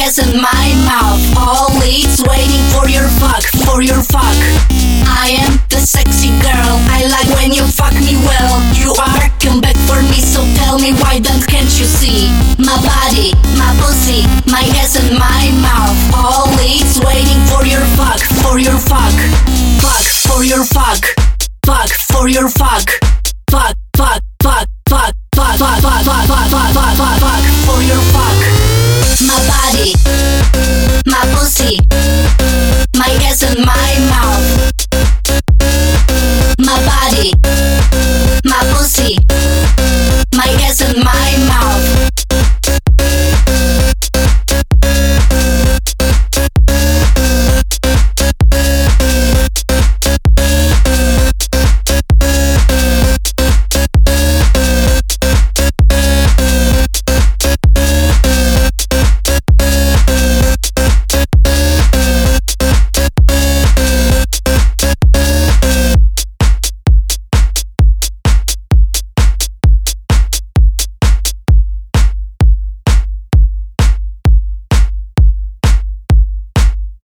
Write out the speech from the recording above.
ass and my mouth. All it's waiting for your fuck, for your fuck. I am the sexy girl, I like when you fuck me well. You are, come back for me, so tell me why then can't you see? My body, my pussy, my ass and my mouth. All it's waiting for your fuck, for your fuck. Fuck, for your fuck. Fuck, for your fuck. Fuck, fuck, fuck, fuck, fuck, fuck, fuck, fuck, fuck, fuck, fuck, fuck, fuck, for your fuck. My body, my pussy, my ass and my